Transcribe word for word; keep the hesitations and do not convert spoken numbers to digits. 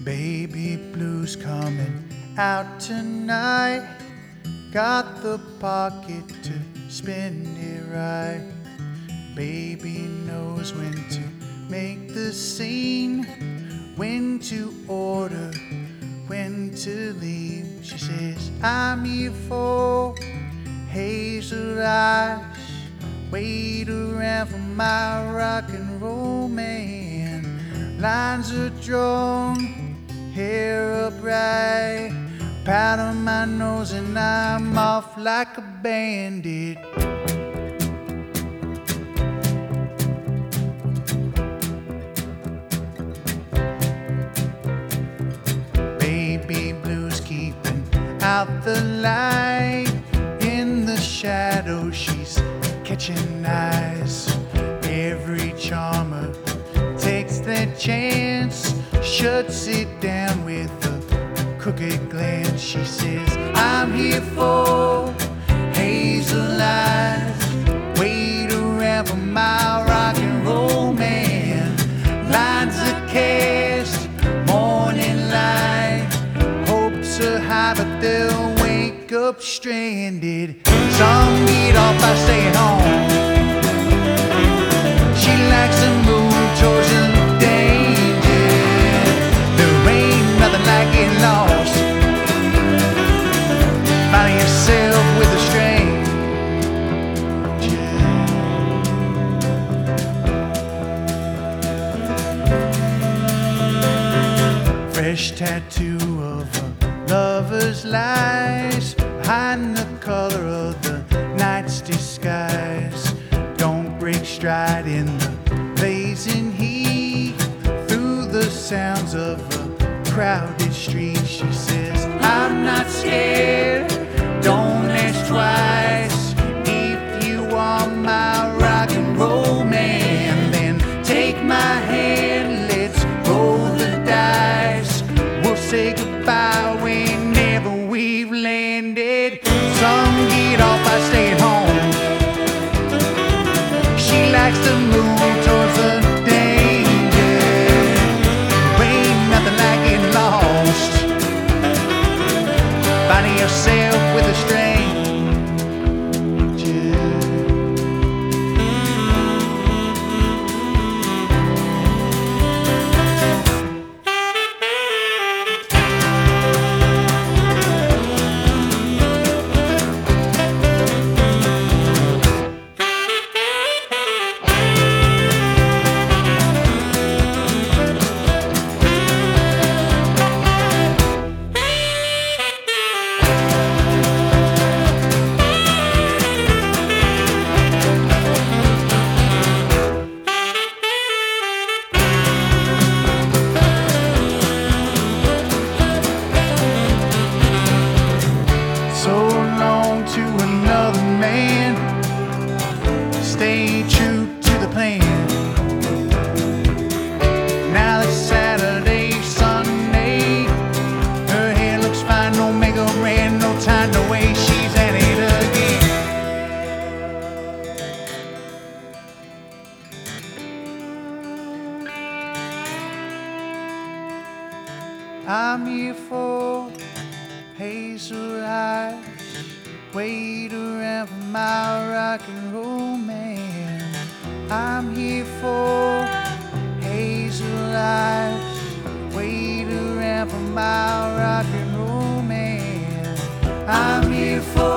Baby blues coming out tonight. Got the pocket to spend it right. Baby knows when to make the scene, when to order, when to leave. She says, I'm here for hazel eyes. Wait around for my rock and roll man. Lines are drawn, hair upright, powder my nose and I'm off like a bandit. Baby blues keeping out the light. In the shadows she's catching eyes. Every charmer takes their chance, shuts it down with a crooked glance. She says, I'm here for hazel eyes. Wait around for my rock and roll man. Lines are cast, morning light. Hopes are high but they'll wake up stranded. Some get off by staying home. She likes to move towards the danger. There ain't nothing like getting lost, finding yourself with a stranger. Fresh tattoo of a lover's lies behind the color of the night's disguise. Don't break stride in the blazing heat. Through the sounds of a crowded street, she says, I'm not scared, don't ask twice. If you are my rock and roll man, then take my hand, let's roll the dice. We'll say goodbye whenever we've landed. Some get off by staying home. She likes to move towards the danger. There ain't nothing like getting lost, finding yourself with a stranger. Stay true to the plan. Now it's Saturday, Sunday. Her hair looks fine, no makeup ran, no time to waste. She's at it again. I'm here for hazel eyes. Wait around for my rock and roll man. I'm here for hazel eyes. Wait around for my rock and roll man. I'm here for